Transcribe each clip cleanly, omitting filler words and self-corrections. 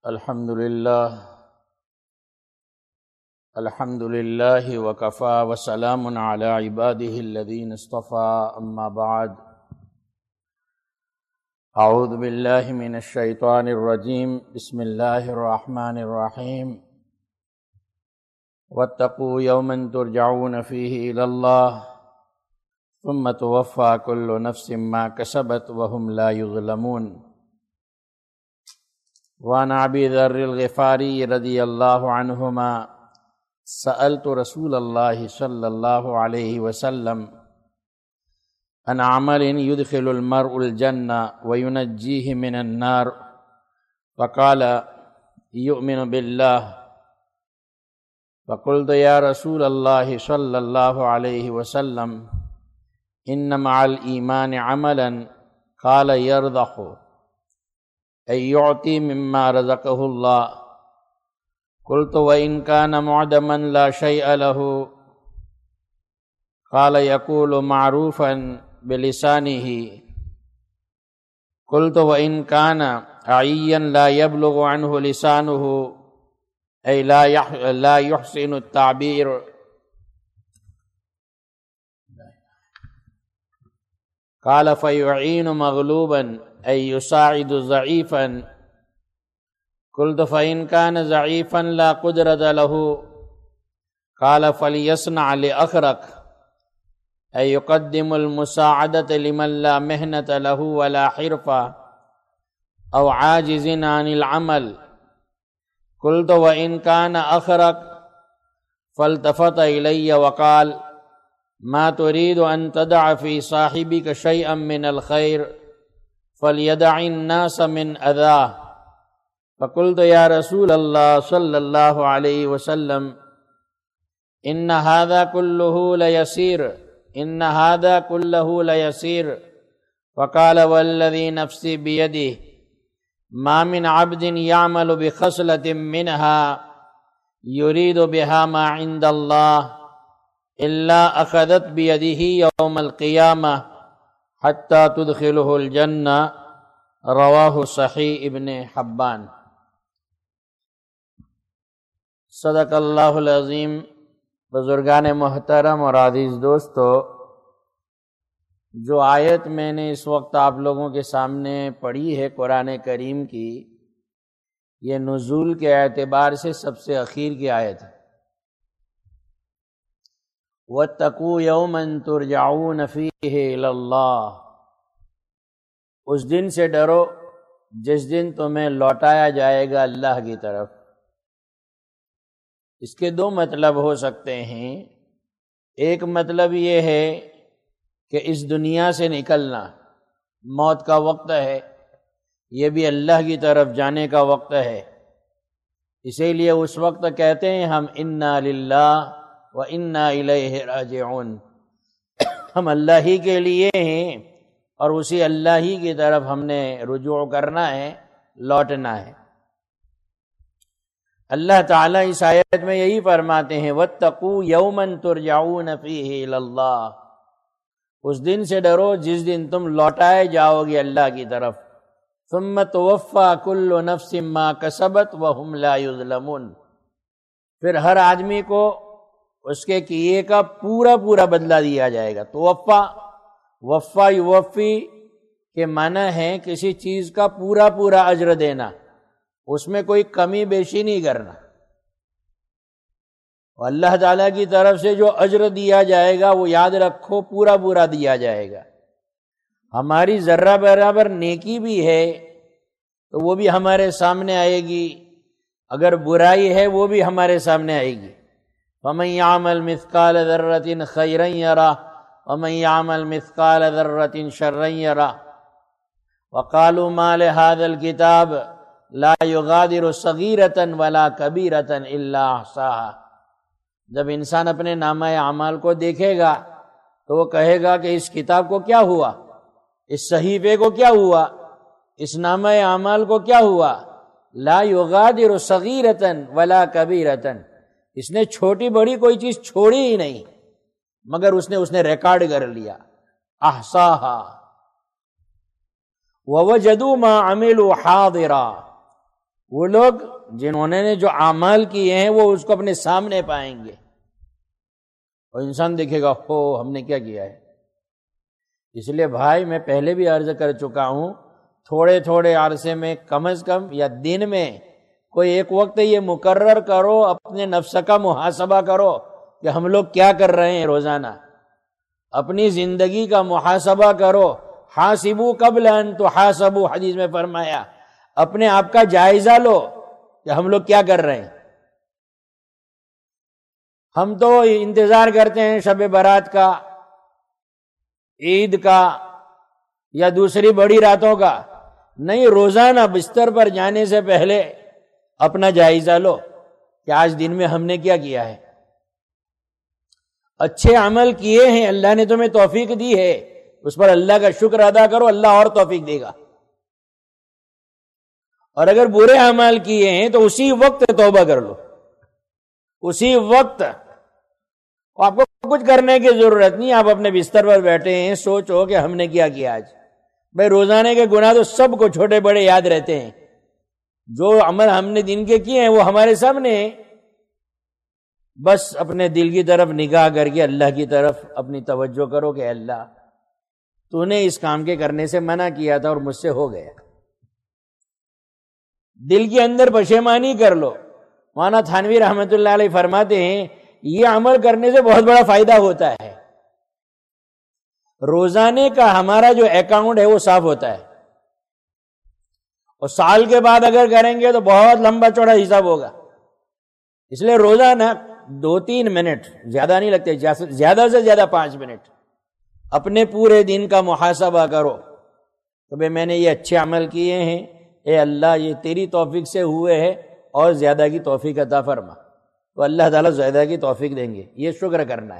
الحمد لله وكفى وسلام على عباده الذين اصطفى أما بعد أعوذ بالله من الشيطان الرجيم بسم الله الرحمن الرحيم واتقوا يوما ترجعون فيه إلى الله ثم توفى كل نفس ما كسبت وهم لا يظلمون وعن أبي ذر الغفاري رضي الله عنهما سألت رسول الله صلى الله عليه وسلم عن عمل يدخل المرء الجنة وينجيه من النار فقال يؤمن بالله فقلت يا رسول الله صلى الله عليه وسلم إن مع الإيمان عملا قال يرضخ أي يعطي مما رزقه الله قلت وإن كان معدما لا شيء له قال يقول معروفا بلسانه قلت وإن كان عيا لا يبلغ عنه لسانه أي لا يحسن التعبير قال فيعين مغلوبا أي يساعد ضعيفا قلت فإن كان ضعيفا لا قدرة له قال فليصنع لأخرق أي يقدم المساعدة لمن لا مهنة له ولا حرفة أو عاجز عن العمل قلت وإن كان أخرق فالتفت إلي وقال ما تريد أن تدع في صاحبك شيئا من الخير فليدع الناس من أذاه فقلت يا رسول الله صلى الله عليه وسلم إن هذا كله ليسير فقال والذي نفسي بيده ما من عبد يعمل بخصلة منها يريد بها ما عند الله إلا أخذت بيده يوم القيامة حتى تدخله الجنة رواہ صحیح ابن حبان۔ صدق اللہ العظیم۔ بزرگان محترم اور عزیز دوستو، جو آیت میں نے اس وقت آپ لوگوں کے سامنے پڑھی ہے قرآن کریم کی، یہ نزول کے اعتبار سے سب سے اخیر کی آیت ہے۔ وَاتَّقُوا يَوْمًا تُرْجَعُونَ فِيهِ إِلَى اللَّهِ، اس دن سے ڈرو جس دن تمہیں لوٹایا جائے گا اللہ کی طرف۔ اس کے دو مطلب ہو سکتے ہیں۔ ایک مطلب یہ ہے کہ اس دنیا سے نکلنا، موت کا وقت ہے، یہ بھی اللہ کی طرف جانے کا وقت ہے، اسی لیے اس وقت کہتے ہیں ہم انا للہ و انا الیہ راجعون، ہم اللہ ہی کے لیے ہیں اور اسی اللہ ہی کی طرف ہم نے رجوع کرنا ہے، لوٹنا ہے۔ اللہ تعالیٰ اس آیت میں یہی فرماتے ہیں وَاتَّقُوا يَوْمًا تُرْجَعُونَ فِيهِ إِلَى اللَّهِ، اس دن سے ڈرو جس دن تم لوٹائے جاؤ گے اللہ کی طرف۔ ثُمَّ تُوَفَّى كُلُّ نَفْسٍ مَا كَسَبَتْ وَهُمْ لَا يُظْلَمُونَ، پھر ہر آدمی کو اس کے کیے کا پورا بدلہ دیا جائے گا۔ وفا یوفی کے معنی ہے کسی چیز کا پورا اجر دینا، اس میں کوئی کمی بیشی نہیں کرنا۔ اور اللہ تعالیٰ کی طرف سے جو اجر دیا جائے گا وہ یاد رکھو پورا دیا جائے گا۔ ہماری ذرہ برابر نیکی بھی ہے تو وہ بھی ہمارے سامنے آئے گی، اگر برائی ہے وہ بھی ہمارے سامنے آئے گی۔ وَمَن يَعْمَلْ مِثْقَالَ ذَرَّةٍ خَيْرًا يَرَهُ وَمَن يَعْمَلْ مِثْقَالَ ذَرَّةٍ شَرًّا يَرَهُ وَقَالُوا مَا لِهَذَا الْكِتَابِ لَا يُغَادِرُ صَغِيرَةً وَلَا كَبِيرَةً إِلَّا أَحْصَاهَا، جب انسان اپنے نامہ اعمال کو دیکھے گا تو وہ کہے گا کہ اس کتاب کو کیا ہوا، اس صحیفے کو کیا ہوا، اس نامہ اعمال کو کیا ہوا؟ لا یغادر صغیرۃ ولا کبیرۃ، اس نے چھوٹی بڑی کوئی چیز چھوڑی ہی نہیں مگر اس نے ریکارڈ کر لیا۔ احصاها ووجدوا ما عملوا حاضرا، وہ لوگ جنہوں نے جو اعمال کیے ہیں وہ اس کو اپنے سامنے پائیں گے، اور انسان دیکھے گا ہو ہم نے کیا کیا ہے۔ اس لیے بھائی میں پہلے بھی عرض کر چکا ہوں، تھوڑے تھوڑے عرصے میں کم از کم یا دن میں کوئی ایک وقت یہ مقرر کرو، اپنے نفس کا محاسبہ کرو کہ ہم لوگ کیا کر رہے ہیں روزانہ، اپنی زندگی کا محاسبہ کرو۔ حاسبو قبل ان تحاسبو، حدیث میں فرمایا، اپنے آپ کا جائزہ لو کہ ہم لوگ کیا کر رہے ہیں۔ ہم تو انتظار کرتے ہیں شب برات کا، عید کا یا دوسری بڑی راتوں کا، نہیں، روزانہ بستر پر جانے سے پہلے اپنا جائزہ لو کہ آج دن میں ہم نے کیا کیا ہے۔ اچھے عمل کیے ہیں، اللہ نے تمہیں توفیق دی ہے، اس پر اللہ کا شکر ادا کرو، اللہ اور توفیق دے گا۔ اور اگر برے اعمال کیے ہیں تو اسی وقت توبہ کر لو، اسی وقت۔ آپ کو کچھ کرنے کی ضرورت نہیں، آپ اپنے بستر پر بیٹھے ہیں، سوچو کہ ہم نے کیا کیا آج۔ بھائی روزانے کے گناہ تو سب کو چھوٹے بڑے یاد رہتے ہیں، جو عمل ہم نے دن کے کیے ہیں وہ ہمارے سامنے ہیں۔ بس اپنے دل کی طرف نگاہ کر کے اللہ کی طرف اپنی توجہ کرو کہ اللہ تو نے اس کام کے کرنے سے منع کیا تھا اور مجھ سے ہو گیا۔ دل کے اندر پشیمانی کر لو۔ مولانا تھانوی رحمۃ اللہ علیہ فرماتے ہیں یہ عمل کرنے سے بہت بڑا فائدہ ہوتا ہے، روزانے کا ہمارا جو اکاؤنٹ ہے وہ صاف ہوتا ہے، اور سال کے بعد اگر کریں گے تو بہت لمبا چوڑا حساب ہوگا۔ اس لیے روزانہ 2-3 منٹ، زیادہ نہیں لگتے، زیادہ سے زیادہ 5 منٹ اپنے پورے دن کا محاسبہ کرو کہ بھئی میں نے یہ اچھے عمل کیے ہیں، اے اللہ یہ تیری توفیق سے ہوئے ہیں اور زیادہ کی توفیق عطا فرما، تو اللہ تعالیٰ زیادہ کی توفیق دیں گے۔ یہ شکر کرنا ہے۔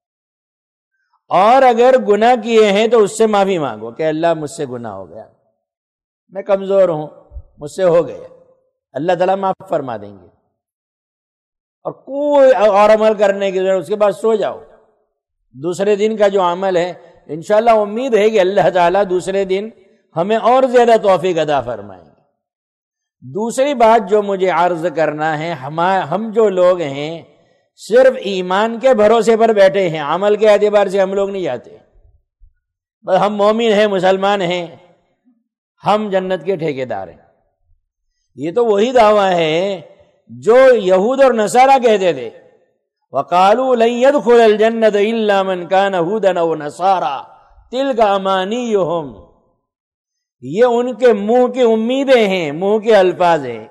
اور اگر گناہ کیے ہیں تو اس سے معافی مانگو کہ اللہ مجھ سے گناہ ہو گیا، میں کمزور ہوں، مجھ سے ہو گیا، اللہ تعالیٰ معاف فرما دیں گے۔ اور کوئی اور عمل کرنے کی ضرورت، اس کے بعد سو جاؤ۔ دوسرے دن کا جو عمل ہے انشاءاللہ امید ہے کہ اللہ تعالیٰ دوسرے دن ہمیں اور زیادہ توفیق عطا فرمائیں گے۔ دوسری بات جو مجھے عرض کرنا ہے، ہم جو لوگ ہیں صرف ایمان کے بھروسے پر بیٹھے ہیں، عمل کے اعتبار سے ہم لوگ نہیں جاتے، بس ہم مومن ہیں، مسلمان ہیں، ہم جنت کے ٹھیکیدار ہیں۔ یہ تو وہی دعویٰ ہے جو یہود اور نصارہ کہتے تھے، وَقَالُوا لَن يَدْخُلَ الْجَنَّةَ إِلَّا مَنْ كَانَ هُودًا أَوْ نَصَارَىٰ تِلْكَ أَمَانِيُّهُمْ۔ یہ ان کے منہ کی امیدیں ہیں، منہ کے الفاظ ہیں۔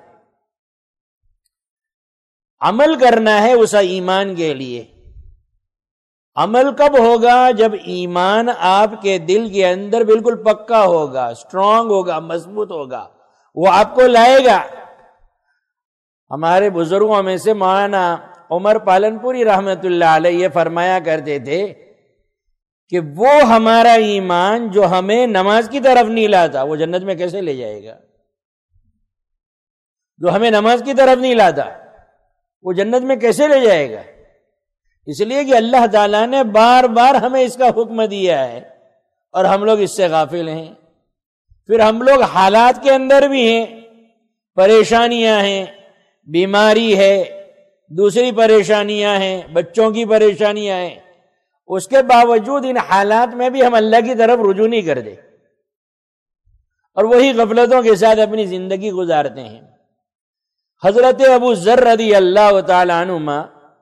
عمل کرنا ہے اس ایمان کے لیے۔ عمل کب ہوگا؟ جب ایمان آپ کے دل کے اندر بالکل پکا ہوگا، اسٹرانگ ہوگا، مضبوط ہوگا، وہ آپ کو لائے گا۔ ہمارے بزرگوں میں سے مولانا عمر پالنپوری رحمت اللہ علیہ یہ فرمایا کرتے تھے کہ وہ ہمارا ایمان جو ہمیں نماز کی طرف نہیں لاتا وہ جنت میں کیسے لے جائے گا؟ جو ہمیں نماز کی طرف نہیں لاتا وہ جنت میں کیسے لے جائے گا؟ اس لیے کہ اللہ تعالیٰ نے بار بار ہمیں اس کا حکم دیا ہے اور ہم لوگ اس سے غافل ہیں۔ پھر ہم لوگ حالات کے اندر بھی ہیں، پریشانیاں ہیں، بیماری ہے، دوسری پریشانیاں ہیں، بچوں کی پریشانیاں ہیں، اس کے باوجود ان حالات میں بھی ہم اللہ کی طرف رجوع نہیں کرتے اور وہی غفلتوں کے ساتھ اپنی زندگی گزارتے ہیں۔ حضرت ابو ذر رضی اللہ تعالی عنہما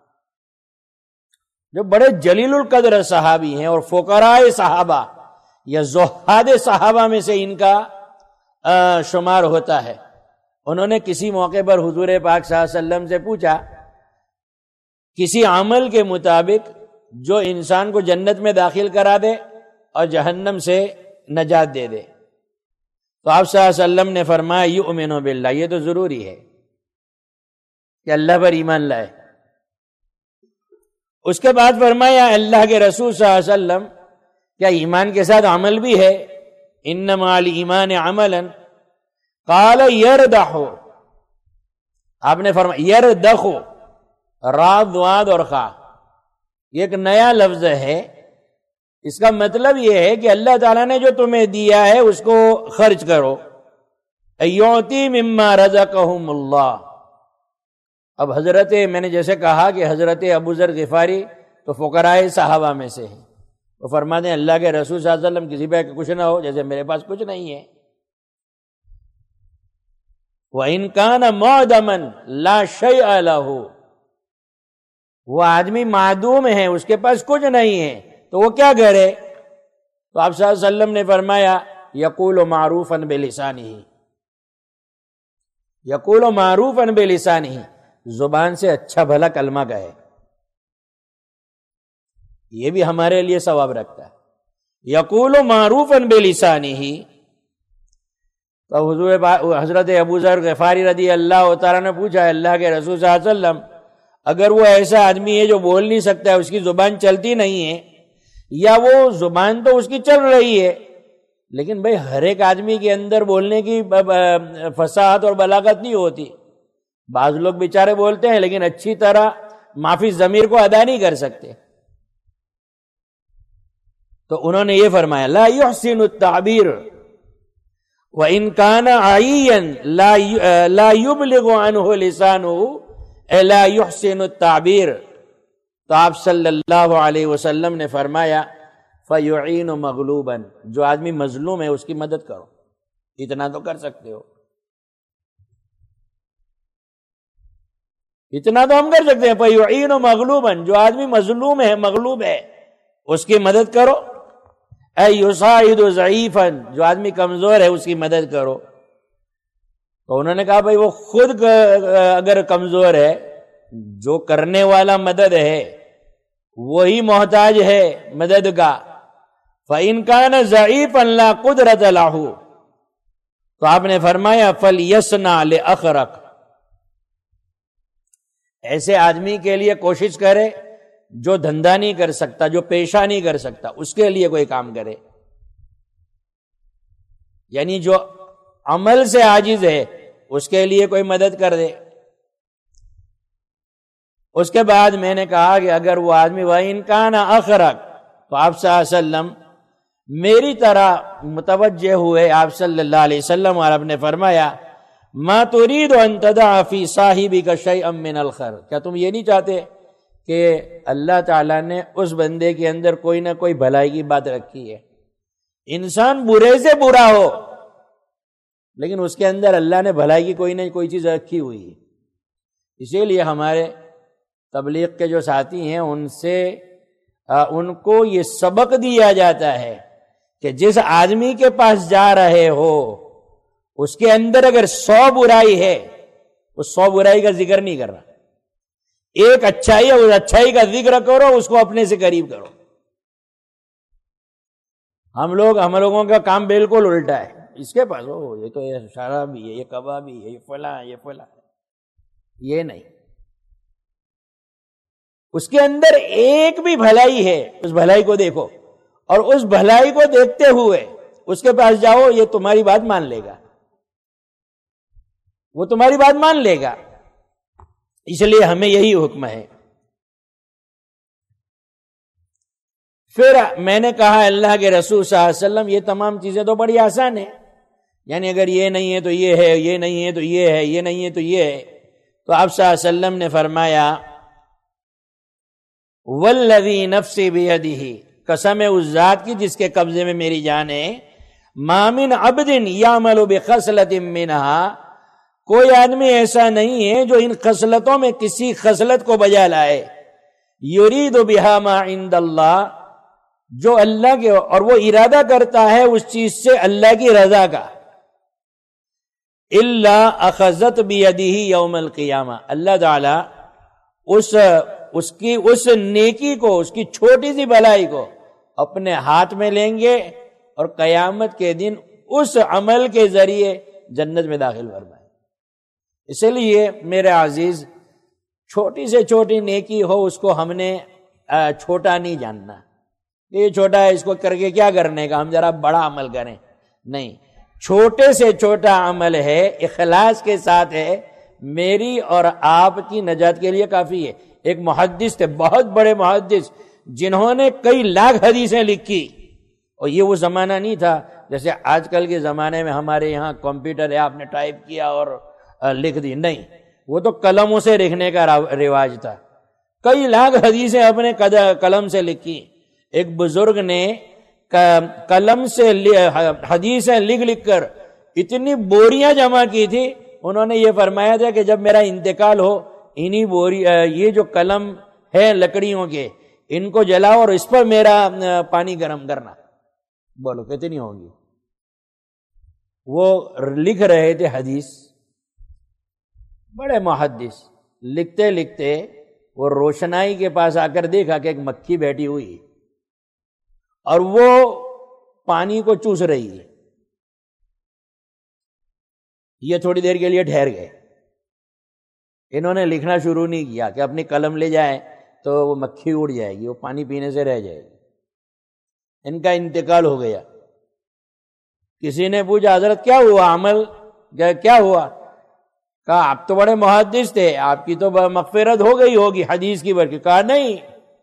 جو بڑے جلیل القدر صحابی ہیں اور فقراء صحابہ یا زہاد صحابہ میں سے ان کا شمار ہوتا ہے، انہوں نے کسی موقع پر حضور پاک صلی اللہ علیہ وسلم سے پوچھا کسی عمل کے مطابق جو انسان کو جنت میں داخل کرا دے اور جہنم سے نجات دے دے، تو آپ صلی اللہ علیہ وسلم نے فرمایا یؤمن باللہ، یہ تو ضروری ہے کہ اللہ پر ایمان لائے۔ اس کے بعد فرمایا اللہ کے رسول صلی اللہ علیہ وسلم کیا ایمان کے ساتھ عمل بھی ہے؟ انما الایمان عملا، قال یردح، آپ نے فرمایا یردخ، را ضاد اور خا، یہ ایک نیا لفظ ہے، اس کا مطلب یہ ہے کہ اللہ تعالیٰ نے جو تمہیں دیا ہے اس کو خرچ کرو، ایعطی مما رزقہم اللہ. اب حضرت، میں نے جیسے کہا کہ حضرت ابو ذر غفاری تو فقراء صحابہ میں سے ہیں، وہ فرماتے ہیں اللہ کے رسول صلی اللہ علیہ وسلم کسی پہ کچھ نہ ہو جیسے میرے پاس کچھ نہیں ہے. وَإِن كَانَ مُعْدَمًا لَا شَيْءَ لَهُ، وہ آدمی معدوم ہے، اس کے پاس کچھ نہیں ہے تو وہ کیا کرے؟ تو آپ صلی اللہ علیہ وسلم نے فرمایا یقول معروفا بلسانہ، یقول معروفا بلسانہ، زبان سے اچھا بھلا کلمہ کہے. یہ بھی ہمارے لیے ثواب رکھتا ہے. یقول معروفا بلسانہ. تو حضرت ابو ذر غفاری رضی اللہ تعالیٰ نے پوچھا اللہ کے رسول صلی اللہ علیہ وسلم اگر وہ ایسا آدمی ہے جو بول نہیں سکتا ہے، اس کی زبان چلتی نہیں ہے، یا وہ زبان تو اس کی چل رہی ہے لیکن بھئی ہر ایک آدمی کے اندر بولنے کی فصاحت اور بلاغت نہیں ہوتی، بعض لوگ بیچارے بولتے ہیں لیکن اچھی طرح معافی ضمیر کو ادا نہیں کر سکتے، تو انہوں نے یہ فرمایا لا يحسن التعبیر وَإِن كَانَ عَيًّا لَا يُبْلِغُ عَنْهُ لِسَانُهُ لَا يُحْسِنُ التَّعْبِيرَ. تو آپ صلی اللہ علیہ وسلم نے فرمایا فَيُعِينُ مَغْلُوبًا، جو آدمی مظلوم ہے اس کی مدد کرو، اتنا تو کر سکتے ہو، اتنا تو ہم کر سکتے ہیں. فَيُعِينُ مَغْلُوبًا، جو آدمی مظلوم ہے، مغلوب ہے، اس کی مدد کرو. یصاعد ضعیفا، جو آدمی کمزور ہے اس کی مدد کرو. تو انہوں نے کہا بھائی وہ خود اگر کمزور ہے، جو کرنے والا مدد ہے وہی محتاج ہے مدد کا. فَإِن كَانَ ضَعِيفًا لَا قُدْرَةَ لَهُ، تو آپ نے فرمایا فَلْيَصْنَعْ لِأَخْرَقَ، ایسے آدمی کے لیے کوشش کرے جو دھندا نہیں کر سکتا، جو پیشہ نہیں کر سکتا، اس کے لیے کوئی کام کرے. یعنی جو عمل سے عاجز ہے اس کے لیے کوئی مدد کر دے. اس کے بعد میں نے کہا کہ اگر وہ آدمی وَإِن كَانَ أَخْرَقَ، تو آپ صلی اللہ علیہ وسلم میری طرح متوجہ ہوئے آپ صلی اللہ علیہ وسلم، اور آپ نے فرمایا مَا تُرِيدُ أَن تَدَعَ فِي صَاحِبِكَ شَيْئًا مِّنَ الْخَيْرِ، کیا تم یہ نہیں چاہتے کہ اللہ تعالیٰ نے اس بندے کے اندر کوئی نہ کوئی بھلائی کی بات رکھی ہے؟ انسان برے سے برا ہو لیکن اس کے اندر اللہ نے بھلائی کی کوئی نہ کوئی چیز رکھی ہوئی ہے. اسی لیے ہمارے تبلیغ کے جو ساتھی ہیں ان کو یہ سبق دیا جاتا ہے کہ جس آدمی کے پاس جا رہے ہو اس کے اندر اگر 100 برائی ہے، اس 100 برائی کا ذکر نہیں کر رہا، ایک اچھائی ہے، اس اچھائی کا ذکر کرو، اس کو اپنے سے قریب کرو. ہم لوگوں کا کام بالکل الٹا ہے. اس کے پاس یہ تو یہ شرابی ہے، یہ کبابی ہے، یہ فلاں ہے، یہ فلاں ہے. یہ نہیں، اس کے اندر ایک بھی بھلائی ہے، اس بھلائی کو دیکھو، اور اس بھلائی کو دیکھتے ہوئے اس کے پاس جاؤ، یہ تمہاری بات مان لے گا، وہ تمہاری بات مان لے گا. اس لیے ہمیں یہی حکم ہے. پھر میں نے کہا اللہ کے رسول صلی اللہ علیہ وسلم یہ تمام چیزیں تو بڑی آسان ہیں، یعنی اگر یہ نہیں ہے تو یہ ہے، یہ نہیں ہے تو یہ ہے، یہ نہیں ہے تو یہ ہے. تو آپ صلی اللہ علیہ وسلم نے فرمایا والذی نفسی بیدہ، قسم اس ذات کی جس کے قبضے میں میری جان ہے، ما من عبد یعمل بخصلۃ منہا، کوئی آدمی ایسا نہیں ہے جو ان خصلتوں میں کسی خصلت کو بجا لائے، یرید بہا ما عند اللہ، جو اللہ کے، اور وہ ارادہ کرتا ہے اس چیز سے اللہ کی رضا کا، الا اخذت بیدہ یوم القیامہ، اللہ تعالی اس نیکی کو، اس کی چھوٹی سی بھلائی کو اپنے ہاتھ میں لیں گے اور قیامت کے دن اس عمل کے ذریعے جنت میں داخل فرمائیں. اسی لیے میرے عزیز، چھوٹی سے چھوٹی نیکی ہو اس کو ہم نے چھوٹا نہیں جاننا، یہ چھوٹا ہے اس کو کر کے کیا کرنے کا، ہم ذرا بڑا عمل کریں. نہیں، چھوٹے سے چھوٹا عمل ہے، اخلاص کے ساتھ ہے، میری اور آپ کی نجات کے لیے کافی ہے. ایک محدث تھے، بہت بڑے محدث، جنہوں نے کئی لاکھ حدیثیں لکھی اور یہ وہ زمانہ نہیں تھا جیسے آج کل کے زمانے میں ہمارے یہاں کمپیوٹر ہے، آپ نے ٹائپ کیا اور لکھ دی، نہیں، وہ تو قلموں سے لکھنے کا رواج تھا۔ کئی لاکھ حدیثیں اپنے قلم سے لکھی۔ ایک بزرگ نے قلم سے حدیثیں لکھ کر اتنی بوریاں جمع کی تھی، انہوں نے یہ فرمایا تھا کہ جب میرا انتقال ہو انہی یہ جو قلم ہے لکڑیوں کے، ان کو جلاؤ اور اس پر میرا پانی گرم کرنا۔ بولو کتنی ہوگی؟ وہ لکھ رہے تھے حدیث، بڑے محدث، لکھتے لکھتے وہ روشنائی کے پاس آ کر دیکھا کہ ایک مکھی بیٹھی ہوئی اور وہ پانی کو چوس رہی ہے۔ یہ تھوڑی دیر کے لیے ٹھہر گئے، انہوں نے لکھنا شروع نہیں کیا کہ اپنی قلم لے جائیں تو وہ مکھی اڑ جائے گی، وہ پانی پینے سے رہ جائے گی۔ ان کا انتقال ہو گیا۔ کسی نے پوچھا حضرت کیا ہوا، عمل کیا ہوا؟ کہا آپ تو بڑے محدث تھے، آپ کی تو مغفرت ہو گئی ہوگی حدیث کی برکت۔ کہا نہیں،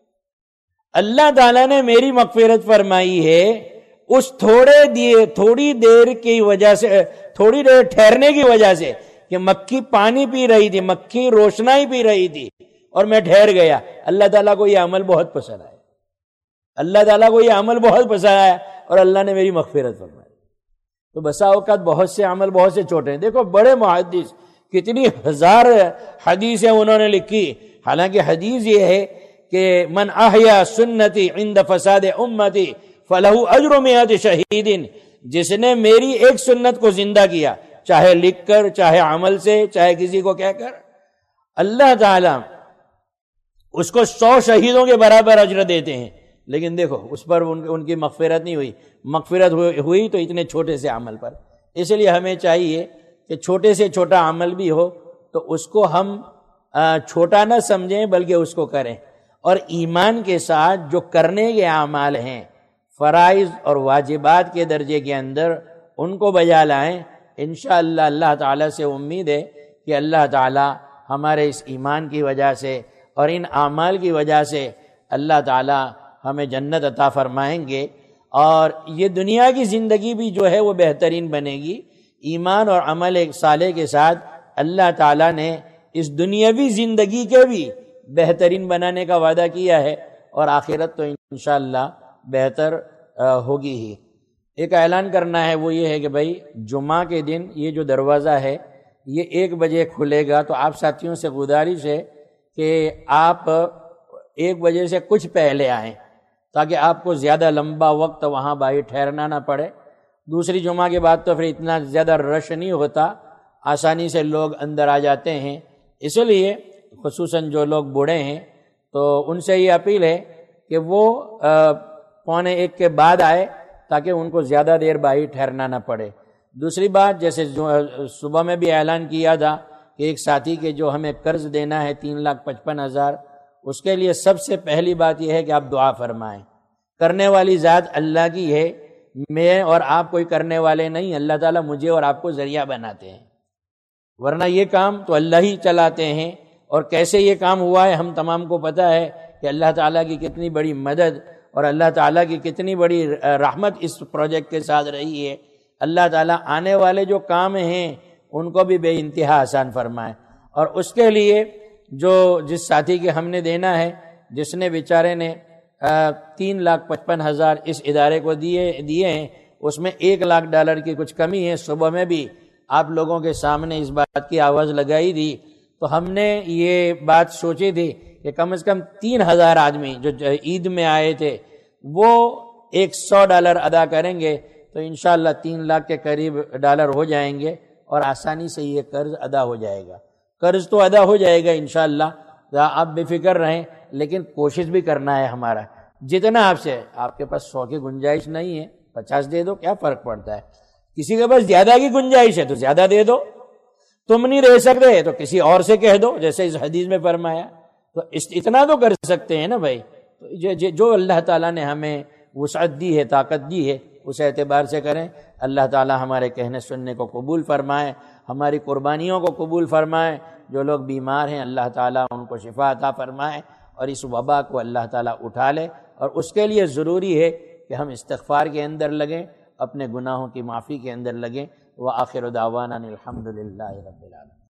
اللہ تعالیٰ نے میری مغفرت فرمائی ہے اس تھوڑی دیر کی وجہ سے، تھوڑی دیر ٹھہرنے کی وجہ سے، کہ مکھی پانی پی رہی تھی، مکھی روشنائی پی رہی تھی اور میں ٹھہر گیا۔ اللہ تعالیٰ کو یہ عمل بہت پسند آیا، اللہ تعالیٰ کو یہ عمل بہت پسند آیا اور اللہ نے میری مغفرت فرمائی۔ تو بسا اوقات بہت سے عمل بہت سے چھوٹے ہیں۔ دیکھو بڑے محدث، کتنی ہزار حدیثیں انہوں نے لکھی۔ حالانکہ حدیث یہ ہے کہ من احیا سنتی عند فساد امتی فلہ اجر مئات شہید، جس نے میری ایک سنت کو زندہ کیا، چاہے لکھ کر، چاہے عمل سے، چاہے کسی کو کہہ کر، اللہ تعالیٰ اس کو 100 شہیدوں کے برابر اجر دیتے ہیں۔ لیکن دیکھو اس پر ان کی مغفرت نہیں ہوئی، مغفرت ہوئی تو اتنے چھوٹے سے عمل پر۔ اس لیے ہمیں چاہیے کہ چھوٹے سے چھوٹا عمل بھی ہو تو اس کو ہم چھوٹا نہ سمجھیں بلکہ اس کو کریں، اور ایمان کے ساتھ جو کرنے کے اعمال ہیں فرائض اور واجبات کے درجے کے اندر ان کو بجا لائیں۔ انشاءاللہ اللہ تعالیٰ سے امید ہے کہ اللہ تعالیٰ ہمارے اس ایمان کی وجہ سے اور ان اعمال کی وجہ سے اللہ تعالیٰ ہمیں جنت عطا فرمائیں گے، اور یہ دنیا کی زندگی بھی جو ہے وہ بہترین بنے گی۔ ایمان اور عمل صالح کے ساتھ اللہ تعالیٰ نے اس دنیاوی زندگی کے بھی بہترین بنانے کا وعدہ کیا ہے، اور آخرت تو انشاءاللہ بہتر ہوگی ہی۔ ایک اعلان کرنا ہے، وہ یہ ہے کہ بھائی جمعہ کے دن یہ جو دروازہ ہے یہ 1 بجے کھلے گا، تو آپ ساتھیوں سے گزارش ہے کہ آپ 1 بجے سے کچھ پہلے آئیں تاکہ آپ کو زیادہ لمبا وقت وہاں باہر ٹھہرنا نہ پڑے۔ دوسری جمعہ کے بعد تو پھر اتنا زیادہ رش نہیں ہوتا، آسانی سے لوگ اندر آ جاتے ہیں۔ اس لیے خصوصاً جو لوگ بوڑھے ہیں تو ان سے یہ اپیل ہے کہ وہ 1:45 کے بعد آئے تاکہ ان کو زیادہ دیر باہر ٹھہرنا نہ پڑے۔ دوسری بات، جیسے صبح میں بھی اعلان کیا تھا کہ ایک ساتھی کے جو ہمیں قرض دینا ہے 3,55,000، اس کے لیے سب سے پہلی بات یہ ہے کہ آپ دعا فرمائیں۔ کرنے والی ذات اللہ کی ہے، میں اور آپ کوئی کرنے والے نہیں، اللہ تعالیٰ مجھے اور آپ کو ذریعہ بناتے ہیں، ورنہ یہ کام تو اللہ ہی چلاتے ہیں۔ اور کیسے یہ کام ہوا ہے ہم تمام کو پتہ ہے کہ اللہ تعالیٰ کی کتنی بڑی مدد اور اللہ تعالیٰ کی کتنی بڑی رحمت اس پروجیکٹ کے ساتھ رہی ہے۔ اللہ تعالیٰ آنے والے جو کام ہیں ان کو بھی بے انتہا آسان فرمائے۔ اور اس کے لیے جس ساتھی کے ہم نے دینا ہے، جس نے بیچارے نے 3,55,000 اس ادارے کو دیے ہیں، اس میں $1,00,000 کی کچھ کمی ہے۔ صبح میں بھی آپ لوگوں کے سامنے اس بات کی آواز لگائی تھی، تو ہم نے یہ بات سوچی تھی کہ کم از کم 3,000 آدمی جو عید میں آئے تھے وہ $100 ادا کریں گے تو انشاءاللہ 3 لاکھ کے قریب ڈالر ہو جائیں گے، اور آسانی سے یہ قرض ادا ہو جائے گا۔ قرض تو ادا ہو جائے گا انشاءاللہ، آپ بے فکر رہیں، لیکن کوشش بھی کرنا ہے ہمارا۔ جتنا آپ کے پاس 100 کی گنجائش نہیں ہے، 50 دے دو، کیا فرق پڑتا ہے؟ کسی کے پاس زیادہ کی گنجائش ہے تو زیادہ دے دو، تم نہیں رہ سکتے تو کسی اور سے کہہ دو، جیسے اس حدیث میں فرمایا۔ تو اتنا تو کر سکتے ہیں نا بھائی۔ جو اللہ تعالیٰ نے ہمیں وسعت دی ہے، طاقت دی ہے، اس اعتبار سے کریں۔ اللہ تعالیٰ ہمارے کہنے سننے کو قبول فرمائے، ہماری قربانیوں کو قبول فرمائے۔ جو لوگ بیمار ہیں اللہ تعالیٰ ان کو شفا عطا فرمائے، اور اس وبا کو اللہ تعالیٰ اٹھا لے۔ اور اس کے لیے ضروری ہے کہ ہم استغفار کے اندر لگیں، اپنے گناہوں کی معافی کے اندر لگیں۔ وآخر دعوانا الحمد للہ رب العالمین۔